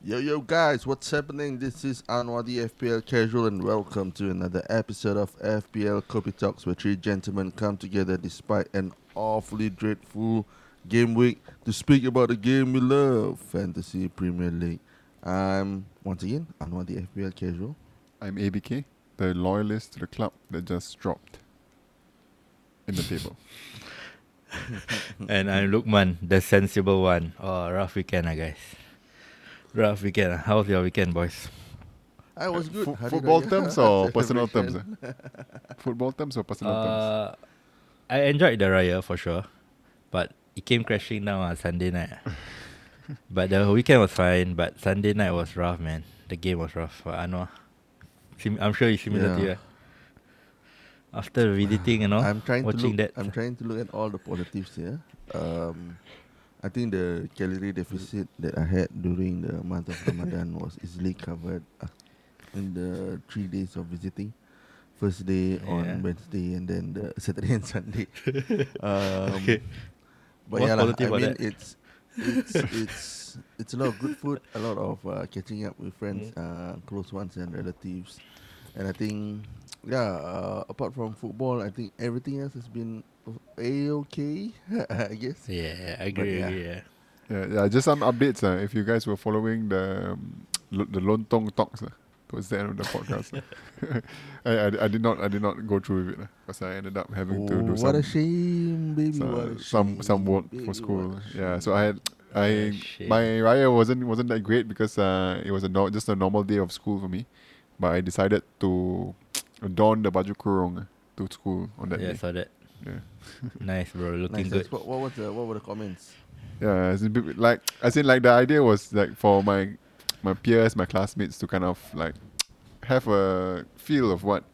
Yo guys, what's happening? This is Anwar the FPL Casual and welcome to another episode of FPL Copy Talks where three gentlemen come together despite an awfully dreadful game week to speak about the game we love, Fantasy Premier League. I'm once again Anwar the FPL Casual. I'm ABK, the loyalist to the club that just dropped in the table. And I'm Lukman, the sensible one. Oh, rough weekend, guys. Rough weekend. How was your weekend, boys? I was good. Hari Football Raya terms or personal terms? celebration. Football terms or personal terms? I enjoyed the Raya for sure, but it came crashing down on Sunday night. But the weekend was fine, but Sunday night was rough, man. The game was rough for Anwar. I'm sure it's similar to you. After visiting, I'm trying watching to look, that. I'm trying to look at all the positives here. I think the calorie deficit that I had during the month of Ramadan was easily covered in the 3 days of visiting. First day on Wednesday and then the Saturday and Sunday. Okay. But What's yeah, positive I about mean that? it's a lot of good food, a lot of catching up with friends, close ones and relatives, and I think apart from football, I think everything else has been a-okay. I guess. Yeah, I agree. yeah. Yeah. Yeah. Just some updates. If you guys were following the Lontong talks towards the end of the podcast, I did not go through with it because I ended up having to do what a shame, baby. some work baby, for school. what a Yeah, shame. so my Raya wasn't that great because it was just a normal day of school for me, but I decided to don the baju kurung to school on that Yeah, day. saw that. Yeah. Nice, bro. Looking Nice. good. What were the comments? Yeah, as in the idea was like for my peers, my classmates to kind of like have a feel of what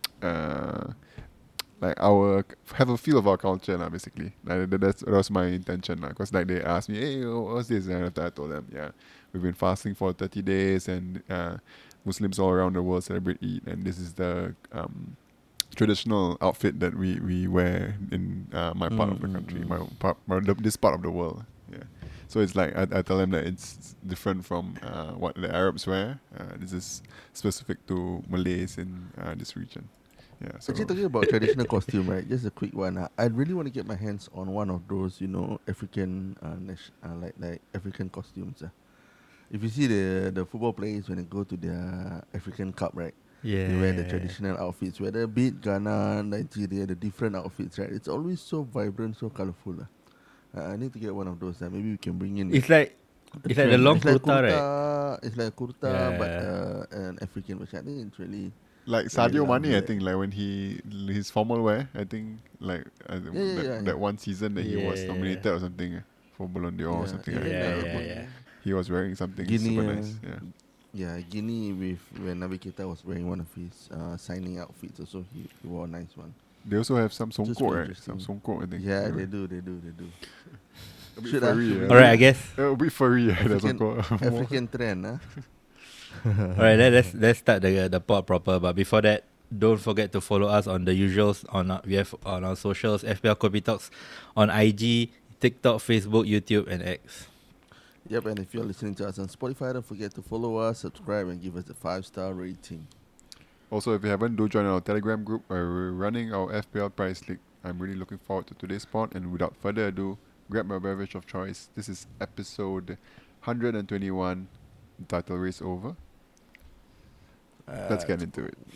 have a feel of our culture basically. Like that was my intention because like they asked me, hey, what's this? And after I told them, yeah, we've been fasting for 30 days and Muslims all around the world celebrate Eid, and this is the traditional outfit that we wear in my part of the country, this part of the world. Yeah. So it's like I tell them that it's different from what the Arabs wear. This is specific to Malays in this region. Yeah. So Actually, talking about traditional costume, right? Just a quick one. I really want to get my hands on one of those, African, like African costumes. If you see the football players when they go to their African Cup, right? Yeah. They wear the traditional outfits, whether be it Ghana, Nigeria, the different outfits, right? It's always so vibrant, so colourful. I need to get one of those. Maybe we can bring in. It's like a it's like the trend. long It's like kurta, right? It's like kurta, Yeah. but an African version. I think it's really. like Very Sadio lovely, Mane, I right? think like when his formal wear, I think like Yeah. that one season that he was Yeah. nominated or something for Ballon d'Or or Yeah, something. even, Like that. Yeah. He was wearing something Guinea, super nice. Yeah. Yeah, Guinea when Naby Keita was wearing one of his signing outfits, also he wore a nice one. They also have some Just songkok, right? interesting. Some songkok, I think. Yeah, they do. A bit Should furry. I? Alright, I guess. A bit furry. The African, songkok. African trend, Alright, let's start the pod proper. But before that, don't forget to follow us on the usuals. We have on our socials, FPL Copy Talks, on IG, TikTok, Facebook, YouTube, and X. Yep, and if you're listening to us on Spotify, don't forget to follow us, subscribe, and give us a 5-star rating. Also, if you haven't, do join our Telegram group where we're running our FPL Prize League. I'm really looking forward to today's pod, and without further ado, grab my beverage of choice. This is episode 121, title race over. Let's get into it.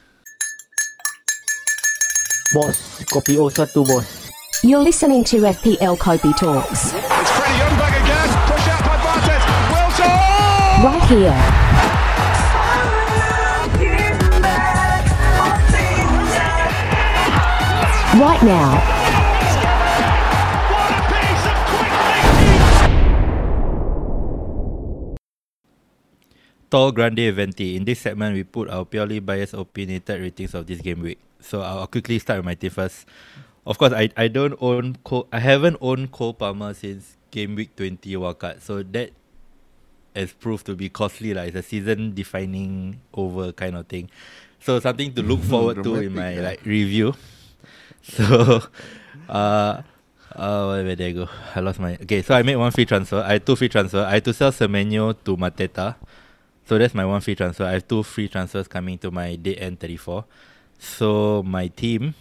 Bos, kopi O1 bos. You're listening to FPL Kobe Talks. It's Freddie Youngberg again. Push out by Bartes. Wilson! Right here. Right now. What a piece of quick thinking! Tall Grande Venti. In this segment, we put our purely biased opinionated ratings of this game week. So I'll quickly start with my team first. Of course, I haven't owned Cole Palmer since game week 20 wildcard. So that has proved to be costly. It's a season defining over kind of thing. So something to look forward to in my review. So where did I go? I lost my... Okay, so I made one free transfer. I had two free transfer. I had to sell Semenyo to Mateta. So that's my one free transfer. I have 2 free transfers coming to my day end 34. So my team,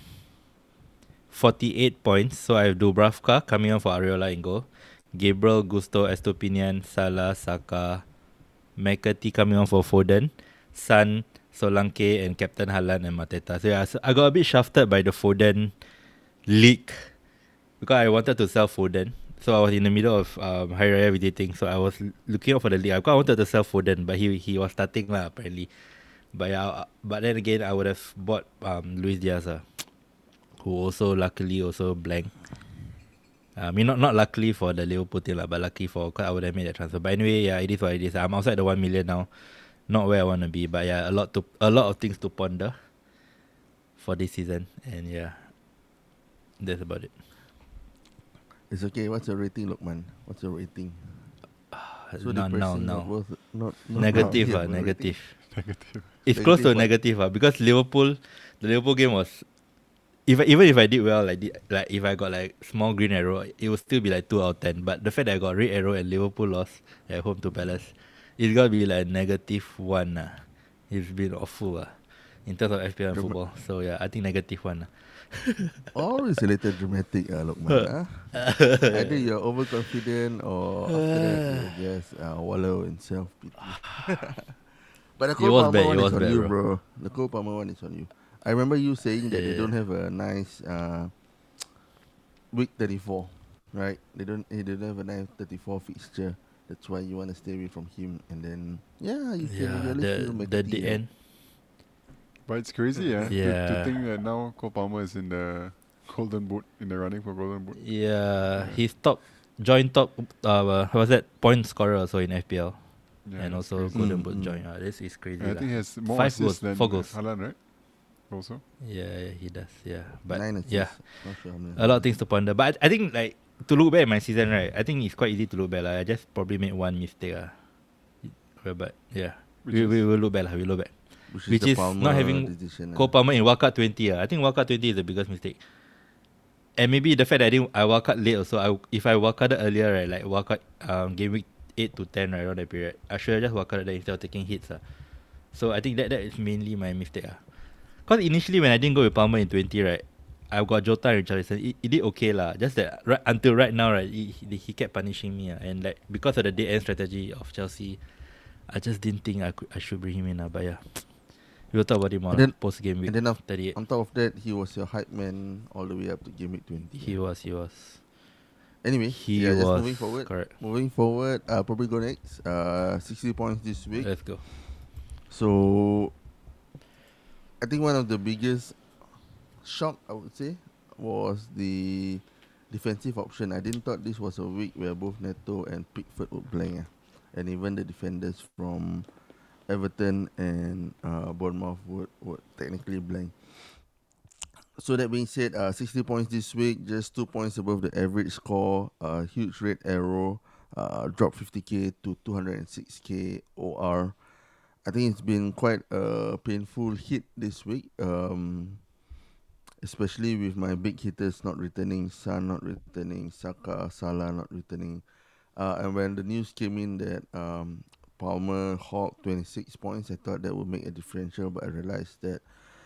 48 points. So I have Dubravka coming on for Areola in goal. Gabriel, Gusto, Estopinian, Salah, Saka, McCarthy coming on for Foden, Son, Solanke, and Captain Haaland and Mateta. So yeah, so I got a bit shafted by the Foden leak because I wanted to sell Foden. So I was in the middle of Hari Raya visiting. So I was looking out for the league. I wanted to sell Foden, but he was starting lah apparently. But yeah, but then again, I would have bought Luis Diaz, who also luckily also blank. I mean, not luckily for the Liverpool team, but lucky for, cause I would have made that transfer. But anyway, yeah, it is what it is. I'm outside the 1 million now, not where I want to be. But yeah, a lot of things to ponder for this season, and yeah, that's about it. It's okay. What's your rating, Lokman? What's your rating? So No, depressing, no. not Negative, yeah, no negative. Negative. It's close to Negative negative, because the Liverpool game was, even if I did well, like if I got like small green arrow, it would still be like 2 out of 10. But the fact that I got red arrow and Liverpool lost at home to Palace, it's gotta be like -1. It's been awful in terms of FPL and football. So yeah, I think -1. Always a little dramatic, Lokman. Either you're overconfident or after that you just wallow in self-pity. But the Cole was Palmer bad, one it is was on bad, you, bro. bro. The Cole Palmer one is on you. I remember you saying that they Yeah. don't have a nice week 34, right? They don't have a nice 34 fixture. That's why you want to stay away from him. And then, yeah, you can Yeah, really feel the McAtee, end. But it's crazy, to Yeah. think that now Cole Palmer is in the Golden Boot, in the running for Golden Boot. Yeah, he's joint top. What was that, point scorer also in FPL, Yeah, and it's also crazy. Golden Boot Mm. joint. This is crazy. I lah. think he has more 5 assists goals, than 4 goals. Haaland, right? Also. Yeah, he does. Yeah, but 9 assists. yeah, Not sure how many. a lot of things to ponder. But I think like to look back at my season, right? I think it's quite easy to look back. I just probably made one mistake. But yeah, Which we is- will look back. We look back. Which the is not having decision, Cole Palmer in wildcard 20. I think wildcard 20 is the biggest mistake. And maybe the fact that I wildcard late also. If I wildcarded earlier, right, like wildcard game week 8 to 10, right, around that period, I should have just wildcarded that instead of taking hits. So I think that is mainly my mistake. Because initially when I didn't go with Palmer in 20, right, I got Jota and Richarlison. It did okay lah. Just that until right now, right, he kept punishing me. And like because of the day end strategy of Chelsea, I just didn't think I should bring him in. But yeah, we'll talk about him more post game week And then 38. on top of that, he was your hype man all the way up to game week 20. He was. Anyway, He just was. moving forward. Correct. Moving forward, probably go next. 60 points this week. Let's go. So, I think one of the biggest shock, I would say, was the defensive option. I didn't thought this was a week where both Neto and Pickford would blank. And even the defenders from Everton and Bournemouth would technically blank. So that being said, 60 points this week, just 2 points above the average score. Huge red arrow, dropped 50k to 206k OR. I think it's been quite a painful hit this week, especially with my big hitters not returning, Son not returning, Saka, Salah not returning. And when the news came in that Palmer hawked 26 points, I thought that would make a differential, but I realized that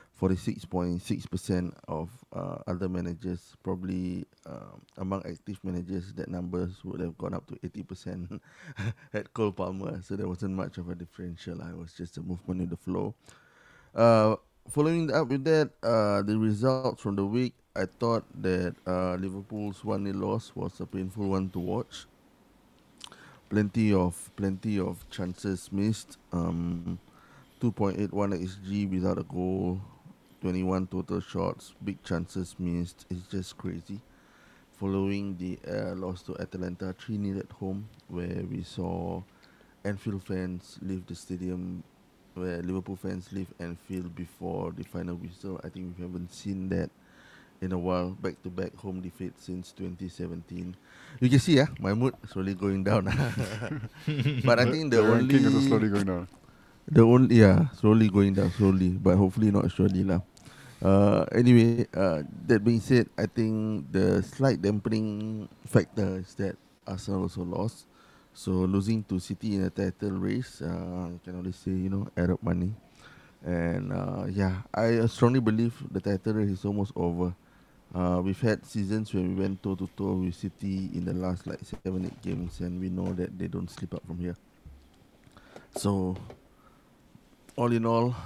46.6% of other managers, probably among active managers, that numbers would have gone up to 80% at Cole Palmer. So there wasn't much of a differential. It was just a movement in the flow. Following up with that, the results from the week, I thought that Liverpool's 1-0 loss was a painful one to watch. Plenty of chances missed. 2.81 XG without a goal, 21 total shots, big chances missed. It's just crazy. Following the loss to Atalanta 3-0 at home, where we saw Anfield fans leave the stadium, where Liverpool fans leave Anfield before the final whistle. I think we haven't seen that in a while. Back-to-back home defeat since 2017. You can see, my mood slowly going down. But I think the ranking is also only slowly going down. slowly going down, but hopefully not surely lah. Anyway, that being said, I think the slight dampening factor is that Arsenal also lost So losing to City in a title race, can only say Arab money. And I strongly believe the title race is almost over. We've had seasons when we went toe to toe with City in the last like 7-8 games, and we know that they don't slip up from here. So all in all,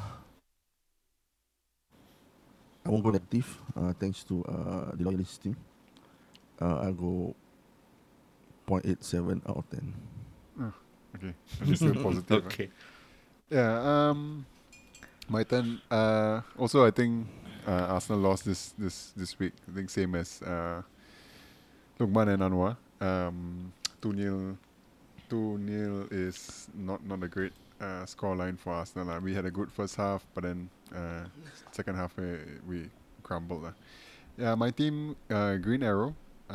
I won't go negative. Thanks to the loyalist team. I'll go 0.87 out of 10. Okay, I'm still positive. Okay. Yeah. My turn. Also, I think Arsenal lost this week. I think same as Lukman and Anwar. 2-0 is not a great score line for Arsenal. We had a good first half, but then second half we crumbled. Yeah, my team, Green Arrow.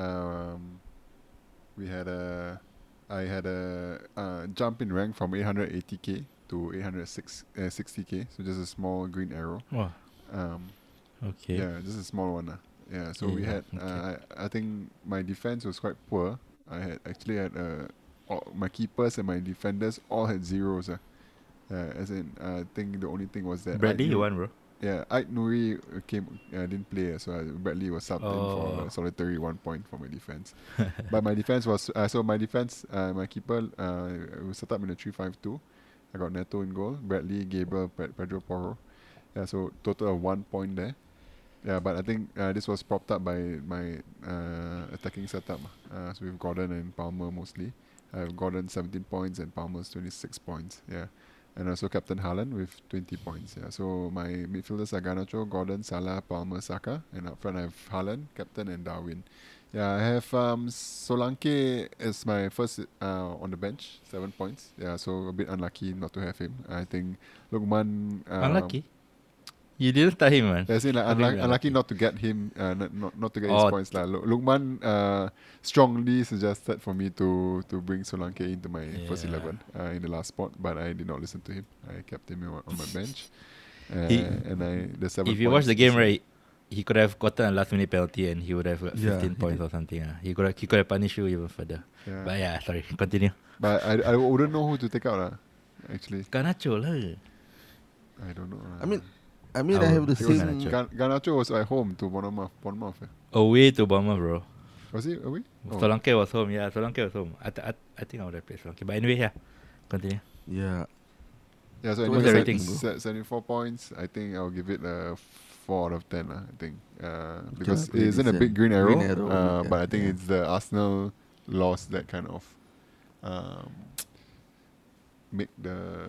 I had a jump in rank from 880k to 860k. So just a small green arrow. Wow. Okay. Yeah, just a small one. Yeah, so we had. I think my defense was quite poor. I had my keepers and my defenders all had zeros. As in, I think the only thing was that Bradley, you won, bro. Yeah, Ait Nouri didn't play, so Bradley was subbed in for a solitary 1 point for my defense. But my defense was my keeper was set up in a 3-5-2. I got Neto in goal, Bradley, Gabriel, Pedro Porro. Yeah, so total of 1 point there. Yeah, but I think this was propped up by my attacking setup. So with Gordon and Palmer mostly. I have Gordon 17 points and Palmer's 26 points. Yeah. And also Captain Haaland with 20 points. Yeah. So my midfielders are Garnacho, Gordon, Salah, Palmer, Saka. And up front I have Haaland, Captain and Darwin. Yeah, I have Solanke as my first on the bench, 7 points. Yeah, so a bit unlucky not to have him. I think Lukman... Unlucky? You didn't start him, man. As in, unlucky not to get him, not to get his points. Lukman strongly suggested for me to bring Solanke into my first 11 in the last spot, but I did not listen to him. I kept him on my bench. If you watch the game, right, he could have gotten a last minute penalty and he would have got 15 points or something. He could have punished you even further. Yeah. But yeah, sorry, continue. But I wouldn't know who to take out, actually. Garnacho lah. I don't know. I have the same. Garnacho was at home to Bournemouth. Away to Bournemouth, bro. Was he away? Solanke was home. Yeah, Solanke was home. I think I would have played Solanke. But anyway, yeah, continue. Yeah. Yeah, so what's the rating? 74 points. I think I'll give it a 4 out of 10. I think because it isn't a big green arrow, but I think it's the Arsenal loss that kind of make the.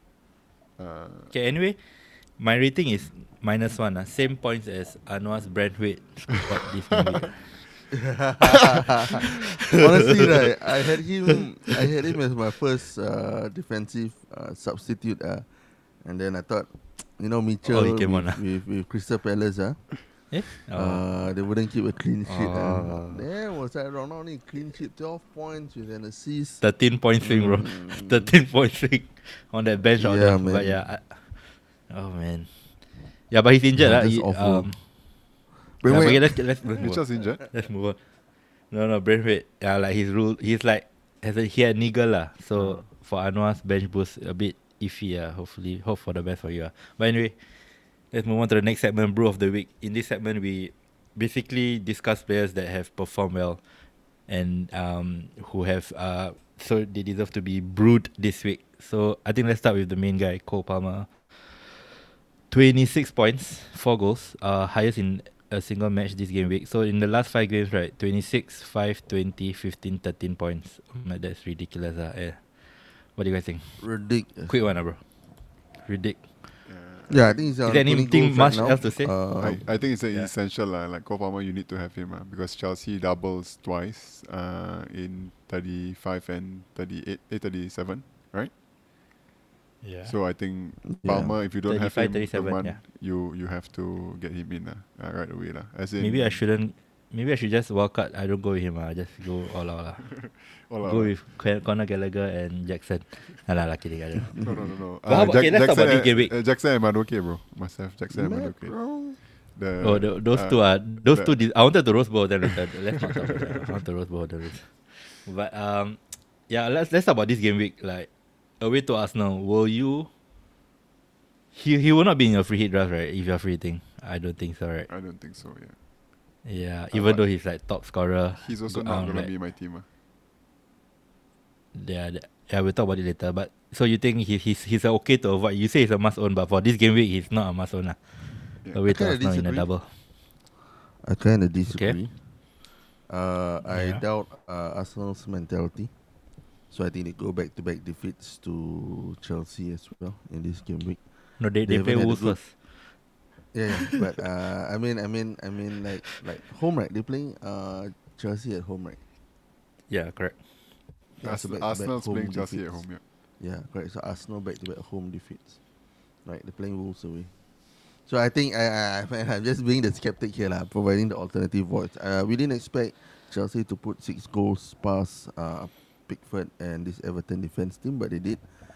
Okay. Anyway. My rating is -1. Same points as Anwar's Brentwaite squad this week. Honestly, right, I had him as my first defensive substitute. And then I thought, Mitchell with Crystal Palace, they wouldn't keep a clean sheet. Then was like Ronaldo clean sheet, 12 points with an assist. 13 point swing, bro. 13 point swing on that bench. Yeah, man. But yeah. Oh man, yeah, but he's injured. That's awful. Let's move on. Mitchell's injured. Let's move on. No, Brentwaite. Yeah, like he had niggle lah. So for Anwar's bench boost a bit iffy. Hopefully, hope for the best for you. But anyway, let's move on to the next segment, Brew of the Week. In this segment, we basically discuss players that have performed well and who have so they deserve to be brewed this week. So I think let's start with the main guy, Cole Palmer. 26 points, 4 goals, highest in a single match this game week. So in the last 5 games, right, 26, 5, 20, 15, 13 points. That's ridiculous. What do you guys think? Ridiculous. Quick one, bro. Yeah, I think is there anything much else to say? I think it's essential. Like Cole Palmer, you need to have him because Chelsea doubles twice in 35 and 38, 37, right? Yeah. So I think Palmer, if you don't have him, 37, you have to get him in right away. As in, maybe I should just walk out. I don't go with him. I just go all out. Go with Conor Gallagher and Jackson. Nah, kidding. I don't know. No. Okay, let's talk about this game week. Jackson and Madueke, bro. Must have Jackson and Madueke. Those two are I wanted to roast both of them. Let's not talk about that. I want to roast both of them. But let's talk about this game week. Like away to Arsenal, will you? He will not be in your free hit draft, right? If you're free hitting, I don't think so, right? I don't think so. Yeah. Yeah, even though he's like top scorer. He's also not gonna be in my team. Yeah, we'll talk about it later. But so you think he's okay to avoid? You say he's a must own, but for this game week, he's not a must own. Yeah. Away I to kinda Arsenal in a disagree. double. I kind of disagree. I Yeah. doubt Arsenal's mentality. So I think they go back-to-back defeats to Chelsea as well in this game week. No, they They play haven't had a Wolves good- first. Yeah, but I mean, like home, right? They're playing Chelsea at home, right? Yeah, correct. Yeah, so back-to-back Arsenal's home playing Chelsea at defeats. home. Yeah. Yeah, correct. So Arsenal back-to-back home defeats. Right, they're playing Wolves away. So I think I'm just being the skeptic here, providing the alternative voice. We didn't expect Chelsea to put 6 goals past Pickford and this Everton defense team, but they did.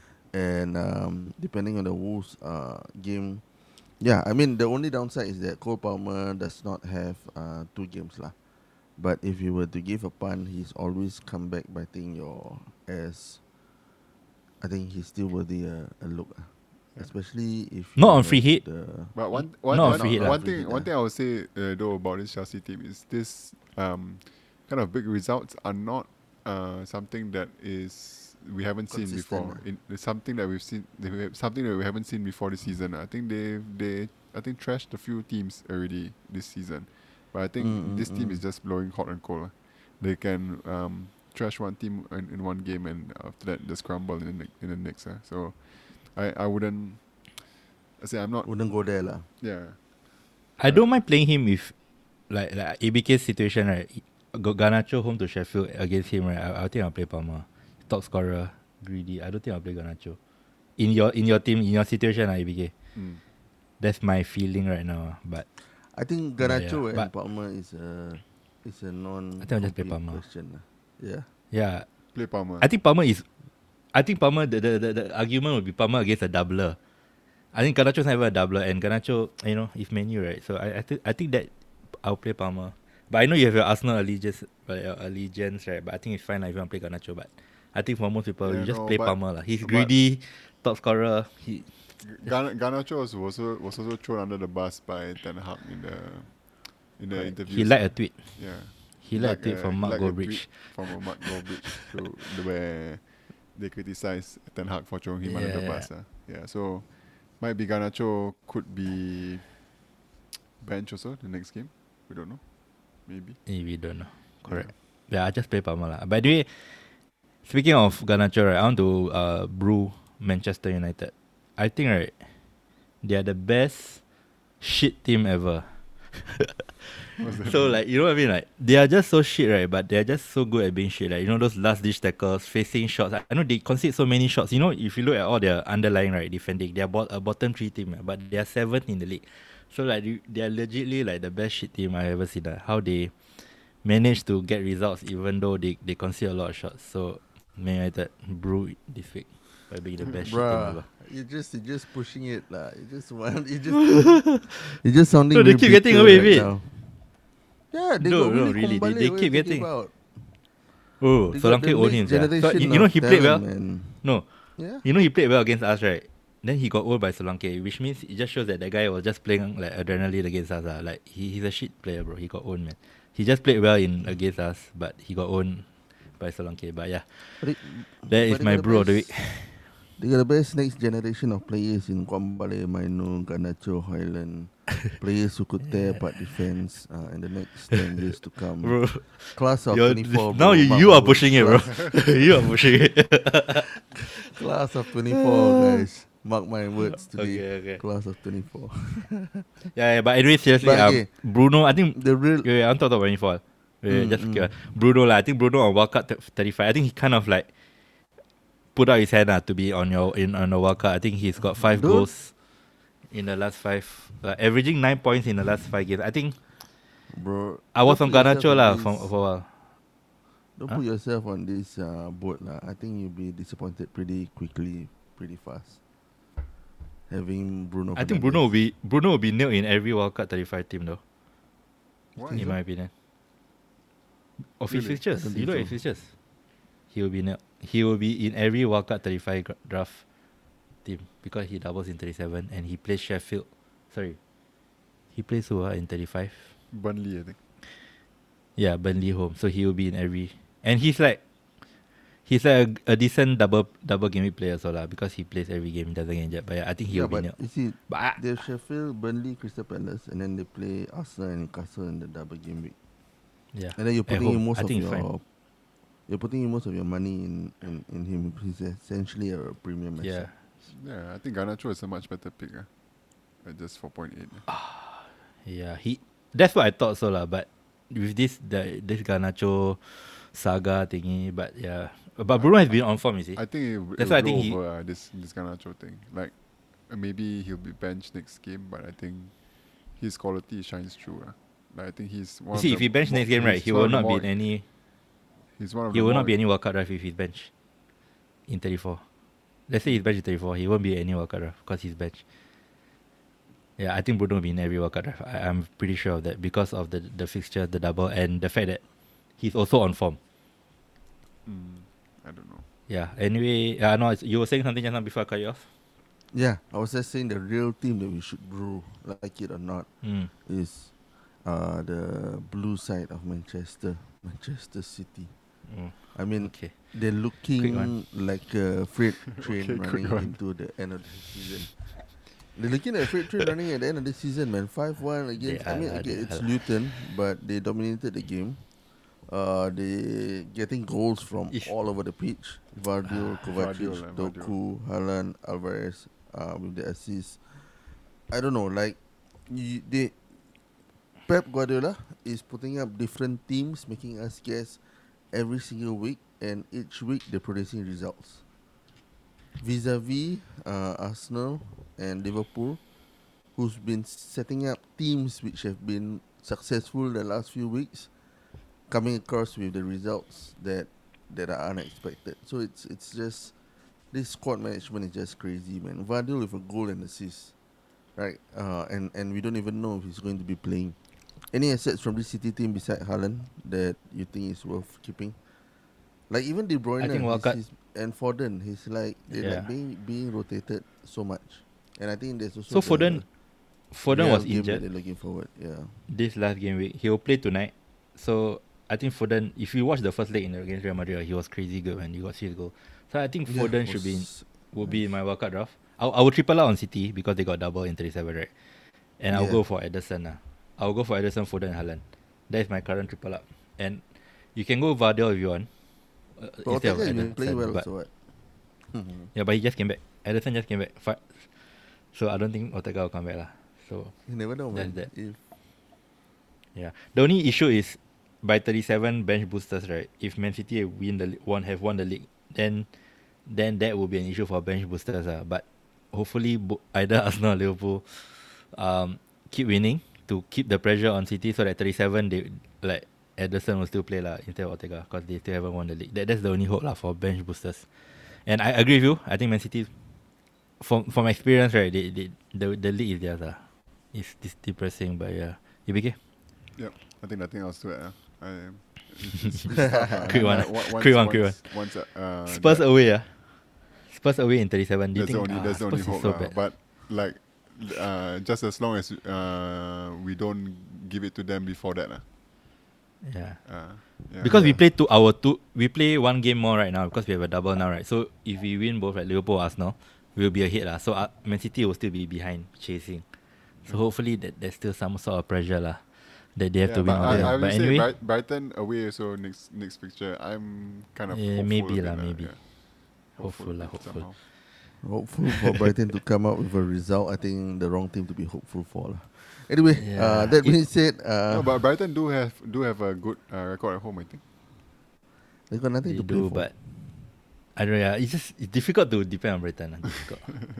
And depending on the Wolves game, yeah, I mean the only downside is that Cole Palmer does not have 2 games lah. But if you were to give a punt, he's always come back biting your ass. I think he's still worthy a look. Especially if Not you on have free hit. But Not free hit lah. one thing I would say though about this Chelsea team is this kind of big results are not something that is we haven't seen Consistent, before. It's something that we've seen. Something that we haven't seen before this season. I think they trashed a few teams already this season, but I think this team is just blowing hot and cold. They can trash one team in one game and after that just crumble in the next. So I wouldn't. I say I'm not. wouldn't go there lah. Yeah. I don't mind playing him if like ABK's situation, right? Got Garnacho home to Sheffield against him, right? I think I'll play Palmer. Top scorer, greedy. I don't think I'll play Garnacho. In your team, in your situation, ABK. That's my feeling right now. But I think Yeah, Garnacho and but- Palmer is a non. I think I'll just play Palmer. Question lah. Yeah. yeah, Play Palmer. I think Palmer the argument would be Palmer against a doubler. I think Garnacho's never a doubler, and Garnacho, is menu, right? So I think that I'll play Palmer. But I know you have your Arsenal allegiance, right? But I think it's fine if you want to play Garnacho. But I think for most people, Yeah, you just no, play but- Palmer lah. He's but- greedy, top scorer. Garnacho was also thrown under the bus by Ten Hag in the interview. He liked a tweet. Yeah. He liked a tweet from Mark Goldbridge. From Mark Goldbridge, where they criticise Ten Hag for throwing him under the Yeah. bus. Yeah, so might be Garnacho could be bench also the next game. We don't know. Maybe. We don't know. Correct. Yeah, I just play Palmer lah. By the way, speaking of Garnacho, right, I want to brew Manchester United. I think, right, they are the best shit team ever. So, like, you know what I mean? Like, they are just so shit, right? But they are just so good at being shit. Like, those last ditch tackles, facing shots. I know they concede so many shots. If you look at all their underlying, right, defending, they are a bottom 3 team, but they are 7th in the league. So, like, they are legitly, like, the best shit team I've ever seen. How they manage to get results even though they concede a lot of shots. So, Man United brew this week by being the best shit team Bruh, ever. you're just pushing it lah. You just sounding. No, they very keep getting bitter away right with it. now. Yeah, they No, got no, really really, Kumbale, they what keep you getting- talking about? Oh, They got Solanke the owned next him. So, generation he of played well. talent, man. No, Yeah. he played well against us, right? Then he got owned by Solanke, which means it just shows that guy was just playing like adrenaline against us. Like he's a shit player, bro. He got owned, man. He just played well against us, but he got owned by Solanke. But yeah, But that is they my got the brew of the week. best- They got the best next generation of players in Kumbale, Maino, Garnacho, Highland. Players who could tear apart defense in the next 10 years to come. Bro, Class of you're- 24. now bro. you Mark are my pushing it, bro. words. You are pushing it. Class of 24, guys. Mark my words today. Okay. Class of 24. Yeah, but anyway, seriously, But okay. Bruno, I think The real. I want to talk about 24. Bruno lah. I think Bruno on World Cup 35. I think he kind of like put out his hand to be on the World Cup. I think he's got 5 Dude. goals in the last 5, averaging 9 points in the last 5 games. I think Bro, I was on don't put yourself Garnacho on lah this- for a while. Don't Huh? put yourself on this boat lah. I think you'll be disappointed pretty quickly, pretty fast. Having Bruno. I think Fernandes. Bruno will be nailed in every World Cup 35 team though. Why? In my opinion. Of his Really? fixtures. I don't You think look at so. his fixtures. He will be in every wildcard 35 draft team because he doubles in 37 and he plays Sheffield. Sorry, he plays who in 35? Burnley, I think. Yeah, Burnley home. So he will be in every, and he's like a decent double game week player so lah because he plays every game, doesn't get injured. But yeah, I think he'll be. But you see, But they're Sheffield, Burnley, Crystal Palace, and then they play Arsenal and Newcastle in the double game week. yeah, And then you're at putting in home, most I of think it's fine. you're putting in most of your money in him. He's essentially a premium Yeah, asset. Yeah, I think Garnacho is a much better pick. At just 4.8. yeah. That's what I thought so lah. But with this Garnacho saga thingy, but yeah. But Bruno has been on form, you see. I think That's it'll why I blow think over this Garnacho thing. Like maybe he'll be benched next game, but I think his quality shines through. Like I think he's one. You see, if he bench next game, right, he will not be in any. He's one of He the will more, not be any wildcard drive if he's bench in 34. Let's say he's bench in 34, he won't be any wildcard drive because he's bench. Yeah, I think Bruno will be in every wildcard drive. I'm pretty sure of that because of the fixture, the double, and the fact that he's also on form. I don't know. Yeah. Anyway, no, you were saying something just now before I cut you off. Yeah, I was just saying the real team that we should brew, like it or not, is the blue side of Manchester City. I mean, Okay. they're Quick looking one. like a freight train Okay, quick running one. into the end of the season. They're looking at a freight train running at the end of the season, man. 5-1 against. I mean, it's Luton, but they dominated the game. They getting goals from Ish. all over the pitch. Vardy, Kovacic, Vardy. Doku, Haaland, Alvarez, with the assists. I don't know, like Pep Guardiola is putting up different teams, making us guess every single week, and each week they're producing results. Vis-a-vis Arsenal and Liverpool, who's been setting up teams which have been successful the last few weeks, coming across with the results that are unexpected. So it's just this squad management is just crazy, man. Vardy with a goal and assist, right? And we don't even know if he's going to be playing. Any assets from this City team beside Haaland that you think is worth keeping? Like even De Bruyne I think wildcard- and Foden, he's like they're Yeah. like being rotated so much, and I think there's So also Foden was game that injured they're looking forward. Yeah, this last game week. He will play tonight. So I think Foden, if you watch the first leg against Real Madrid, he was crazy good when he got 6 goal. So I think Foden will be in my wildcard draft. I will triple out on City because they got double in 37, right? And I'll Yeah. go for Ederson. I'll go for Ederson, Foden, and Haaland. That is my current triple up. And you can go Vardy if you want. But Instead of Ortega has been playing Ederson. well, But, so what? yeah, but he just came back. Ederson just came back. So I don't think Ortega will come back lah. So You never know, man. That's that. If yeah, the only issue is by 37 bench boosters, right? If Man City have won the league, then that will be an issue for bench boosters. But hopefully either Arsenal or Liverpool keep winning to keep the pressure on City so that 37 they like Ederson will still play lah instead of Ortega because they still haven't won the league. That's the only hope lah for bench boosters. And I agree with you. I think Man City, from my experience, right, the league is theirs lah. It's depressing, but yeah. EBK? Yep. I think nothing else to add. Quick one. Once, Spurs away, Spurs away in 37. Do you That's think the only Spurs is hope. so bad? But like, just as long as we don't give it to them before that. Yeah. Yeah. Because we play one game more right now because we have a double now, right? So if we win both at Liverpool or Arsenal, we'll be ahead lah. So Man City will still be behind chasing. So hopefully there's still some sort of pressure lah that they have to win. But all I that. will But say anyway, Brighton away. So next picture, I'm kind of hopeful maybe of it, maybe. yeah. Hopeful. somehow. hopeful for Brighton to come out with a result, I think the wrong team to be hopeful for lah. Anyway, Yeah. that being said, No, but Brighton do have a good record at home, I think. they got nothing they to play do, for. but I don't know. Yeah, it's difficult to depend on Brighton. Difficult.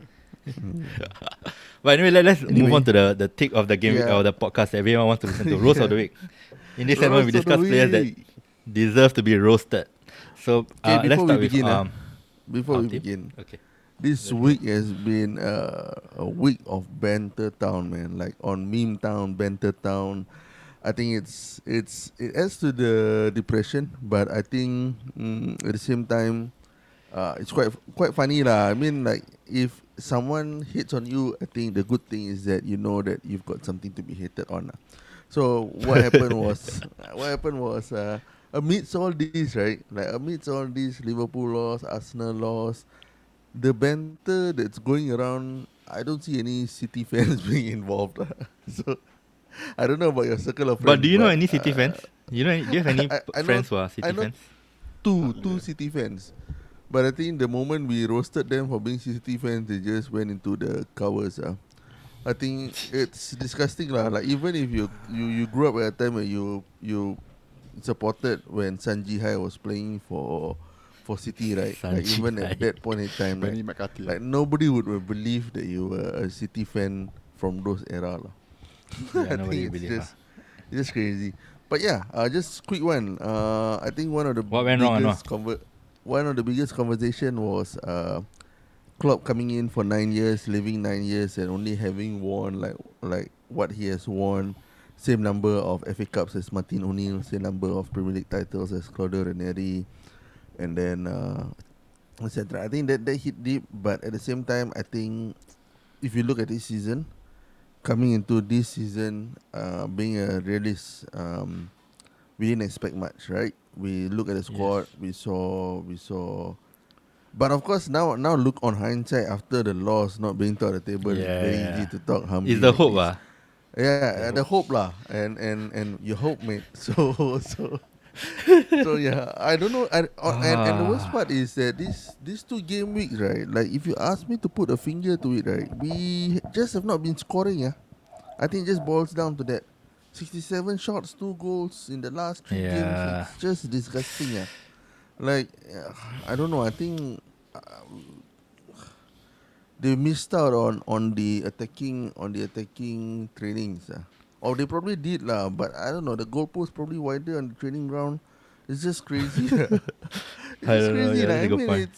But anyway, let's move on to the tick of the game Yeah. or the podcast that everyone wants to listen to. Roast of the week. In this segment, we Roast of the discuss players that week. deserve to be roasted. So Okay, let's before start we with begin, before our we team. begin, Okay. this week has been a week of Banter Town, man. Like on Meme Town, Banter Town. I think it adds to the depression, but I think at the same time, it's quite funny lah. I mean, like if someone hits on you, I think the good thing is that you know that you've got something to be hated on. Lah. So what happened was amidst all this, right? Like amidst all this, Liverpool loss, Arsenal loss, the banter that's going around, I don't see any City fans being involved. So I don't know about your circle of friends. But do you know any City fans? Do you have any friends who are City fans? Two City fans. But I think the moment we roasted them for being City fans, they just went into the covers. I think it's disgusting lah. Like even if you grew up at a time where you supported when Sanji Hai was playing for City, right? Like even at that point in time, Benny McCarthy. like nobody would believe that you were a City fan from those era lah. Yeah, I nobody think believe. it's just crazy. But yeah, just quick one. I think one of the What went wrong, one of the biggest conversation was Klopp coming in for 9 years, living 9 years, and only having won like what he has won, same number of FA Cups as Martin O'Neill, same number of Premier League titles as Claudio Ranieri, and then etc. I think that hit deep, but at the same time, I think if you look at this season, coming into this season, being a realist, we didn't expect much, right? We look at the squad, we saw. But of course, now look on hindsight after the loss, not being to the table, it's very easy to talk humbly. It's the like hope, this. Yeah, the hope lah, and you hope, mate. So yeah, I don't know. And the worst part is that these 2 game weeks, right? Like if you ask me to put a finger to it, right, we just have not been scoring. Yeah, I think it just boils down to that. 67 shots, 2 goals in the last 3 games. It's just disgusting. Yeah, like I don't know. I think they missed out on the attacking trainings. Or they probably did lah, but I don't know. The goalpost probably wider on the training ground. It's just crazy. I don't know. Yeah, I that's a good mean, point.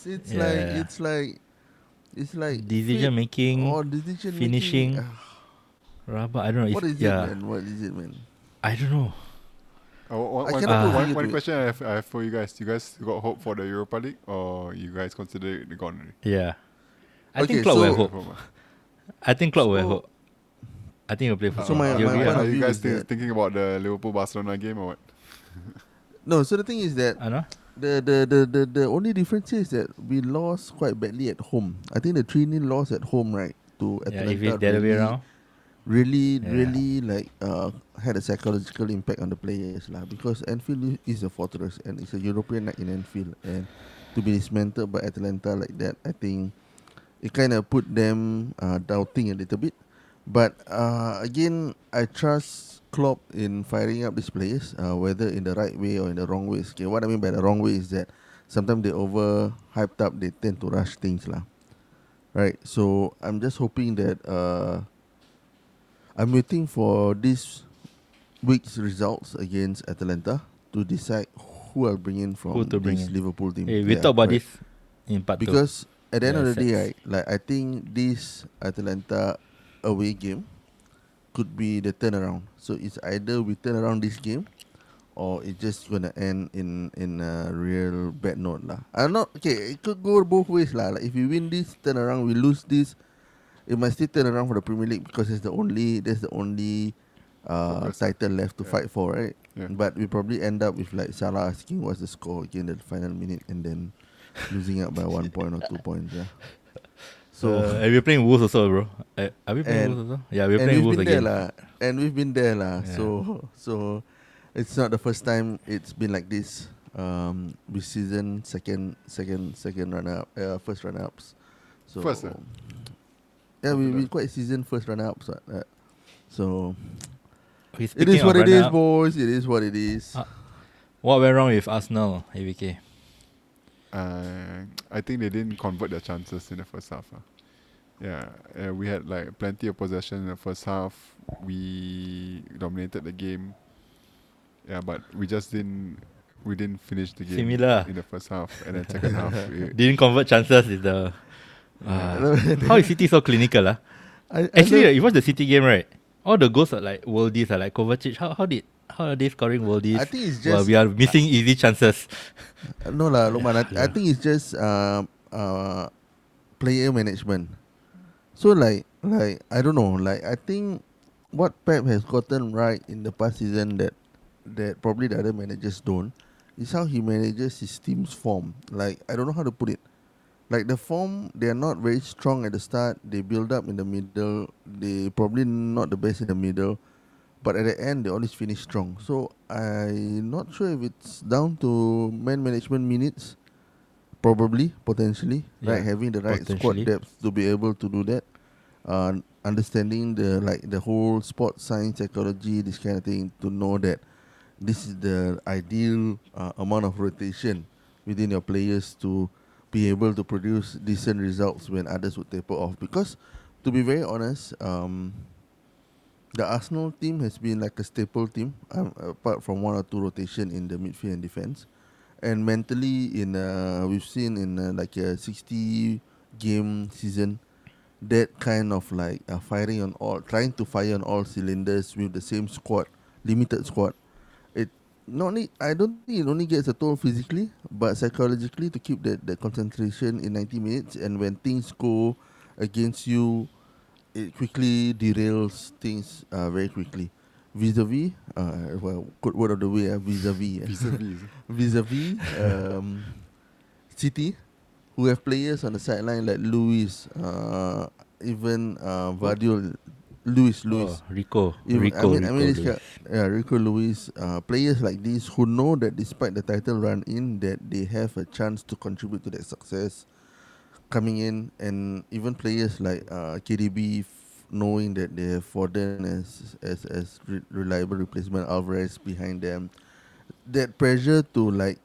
it's like Decision making, or decision finishing. making. Rabak, I don't know. What is it, man? I don't know. Oh, I cannot put finger to one it. question I have for you guys. You guys got hope for the Europa League, or you guys consider it gone already? Yeah. I Okay, think Klopp so- will have hope. I think Klopp will have So- hope. I think he'll play for So my You agree, point ah? Are of you view guys is that- thinking about the Liverpool-Barcelona game or what? No, so the thing is that I know. the only difference is that we lost quite badly at home. I think the 3-0 loss at home, right, to Yeah, Atalanta if it's the other way around. really like had a psychological impact on the players lah, because Anfield is a fortress and it's a European night in Anfield, and to be dismantled by Atalanta like that, I think it kind of put them doubting a little bit. But again, I trust Klopp in firing up these players, whether in the right way or in the wrong way. Okay, what I mean by the wrong way is that sometimes they over hyped up, they tend to rush things lah. Right, so I'm just hoping that I'm waiting for this week's results against Atalanta to decide who I'll bring in from Who to bring this in. Liverpool team. Hey, we Yeah, talk about right. this in part 2. Because at the end Yeah, of the day, sets. right, like I think this Atalanta away game could be the turnaround. So it's either we turn around this game, or it's just gonna end in a real bad note lah. I'm not okay. It could go both ways lah. Like if we win this, turn around, we lose this, it might still turn around for the Premier League because that's the only Focus. title left to fight for, right? Yeah. But we probably end up with like Salah asking what's the score again at the final minute and then losing out by 1 point or 2 points. Yeah. So and we're playing Wolves also, bro. Are we playing And- Wolves also? Yeah, we're and playing we've Wolves been there again. lah. And we've been there lah. Yeah. So it's not the first time it's been like this. With season second runner up, first runner ups. So First, yeah, we Confident. quite season first runner ups. So Okay, it speaking is what of it is, runner-up, boys. It is what it is. What went wrong with Arsenal, AVK? I think they didn't convert their chances in the first half. Yeah, we had like plenty of possession in the first half. We dominated the game. Yeah, but we didn't finish the game Similar. in the first half, and then second half. Didn't convert chances is the... how is City so clinical? I Actually, love- it was the City game, right? All the goals are like worldies, are like Kovacic. How did How are they scoring worldies? I think it's Well, just we are missing easy chances. no lah, Lokman. I Yeah. think it's just player management. So like I don't know. Like I think what Pep has gotten right in the past season that probably the other managers don't is how he manages his team's form. Like I don't know how to put it. Like the form, they are not very strong at the start. They build up in the middle. They probably not the best in the middle, but at the end they always finish strong. So I'm not sure if it's down to man management minutes. Probably, potentially, right? Yeah, Having the right squad potentially. depth to be able to do that. Understanding the whole sport science, psychology, this kind of thing, to know that this is the ideal amount of rotation within your players to be able to produce decent results when others would taper off. Because, to be very honest, the Arsenal team has been like a staple team, apart from one or two rotation in the midfield and defense. And mentally, we've seen in like a 60-game season, that kind of like trying to fire on all cylinders with the same squad, limited squad. It not only I don't think it only gets a toll physically, but psychologically to keep that concentration in 90 minutes. And when things go against you, it quickly derails things very quickly. Vis-a-vis, good word of the way, vis-a-vis. Vis-a-vis City, who have players on the sideline like Luis, even Vardiol, Luis. Oh, Rico. Rico Luis, players like these who know that despite the title run in, that they have a chance to contribute to that success coming in, and even players like KDB, knowing that they have Foden as reliable replacement, Alvarez behind them, that pressure to like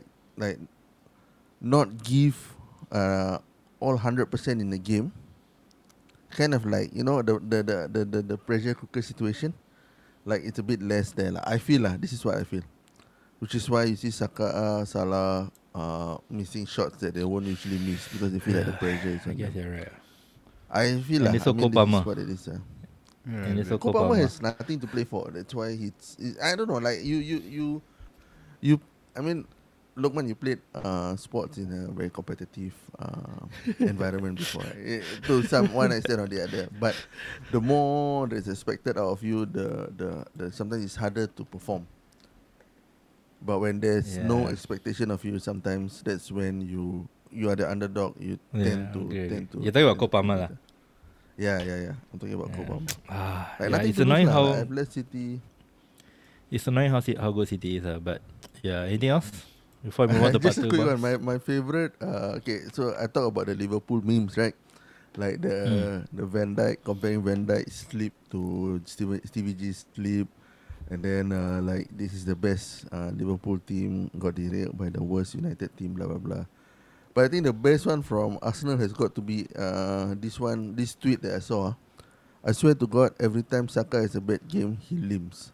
not give all 100% in the game, kind of like the pressure cooker situation, like it's a bit less there lah. I feel this is what I feel, which is why you see Saka, Salah missing shots that they won't usually miss because they feel like the pressure is I on guess them. you're right. I feel And like it's also Cole Palmer. this is what it is. Yeah, And it's yeah. also Cole Palmer Palmer. has nothing to play for. That's why I don't know. Like you. I mean, Lokman, you played sports in a very competitive environment before, right? To one extent or the other. But the more that's expected out of you, the sometimes it's harder to perform. But when there's no Yeah. expectation of you, sometimes that's when you are the underdog. You tend to. You're talking about Cole Palmer lah. Yeah. I'm talking about Cole Palmer. Ah, Like yeah, nothing it's to lose annoying lah. how Like, I've left City. it's annoying how good City is, but yeah. Anything else before we move on to part Just a two? quick boss? one. My favorite. Okay, so I talk about the Liverpool memes, right? Like the Van Dijk, comparing Van Dijk's sleep to Stevie G's sleep, and then like this is the best Liverpool team got derailed by the worst United team, blah blah blah. But I think the best one from Arsenal has got to be this tweet that I saw. I swear to God, every time Saka has a bad game, he limps.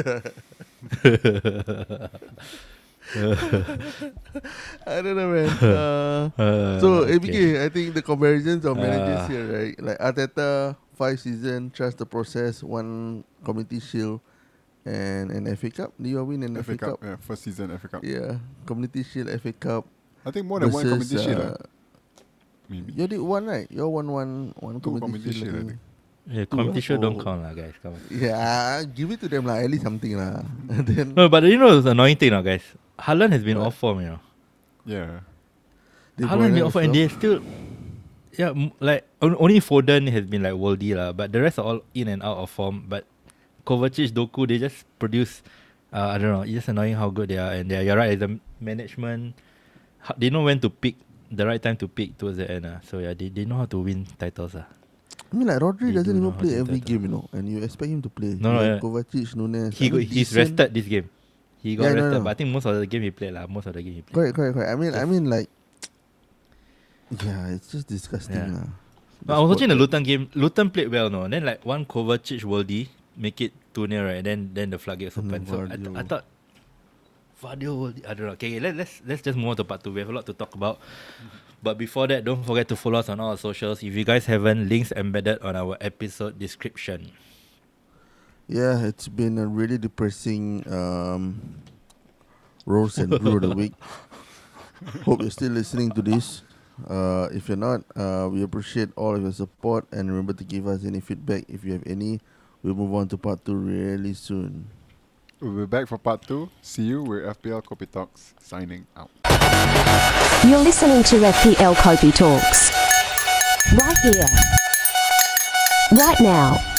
I don't know, man. So, okay. ABK, I think the comparisons of managers here, right? Like Arteta, 5 seasons, trust the process, 1 Community Shield, and an FA Cup. Did you win an FA Cup, yeah, first season FA Cup. Yeah, Community Shield, FA Cup. I think more than one versus, competition shield. Maybe. You did one, right? You won one Two Community Community Shield. Shield, I I think. think. Yeah, community show don't Oh. count lah, guys. Come on. Yeah, give it to them lah. At least something lah. Then No, but you know the annoying thing now, guys. Haaland has been What? off form, you know. Yeah. they Haaland has been brought off form, and also. they still, yeah, like only Foden has been like worldy lah. But the rest are all in and out of form. But Kovacic, Doku, they just produce. I don't know. It's just annoying how good they are, and you're right. The management, they know when to pick the right time to pick towards the end. So yeah, they know how to win titles. I mean, like Rodri They doesn't do know even how play to every tackle. game, you know, and you expect him to play. No, You have yeah. Kovacic, Nunes. He's decent. rested this game. He got Yeah, no, rested, no. but I think most of the game he played lah. Most of the game he played. Correct. I Just- mean, like, yeah, it's just disgusting, Yeah. lah. No, I was watching the Luton game. Luton played well, no. Then like one Kovacic worldy make it 2-0, right? Then the floodgates And then open. So Vardio. I thought Vardio worldy. I don't know. Okay, let's just move on to part 2. We have a lot to talk about. But before that, don't forget to follow us on all our socials. If you guys haven't, links embedded on our episode description. Yeah, it's been a really depressing roast and brew of the week. Hope you're still listening to this. If you're not, we appreciate all of your support, and remember to give us any feedback if you have any. We'll move on to part 2 really soon. We'll be back for part 2. See you. We're FPL Kopi Talks signing out. You're listening to FPL Kopi Talks. Right here. Right now.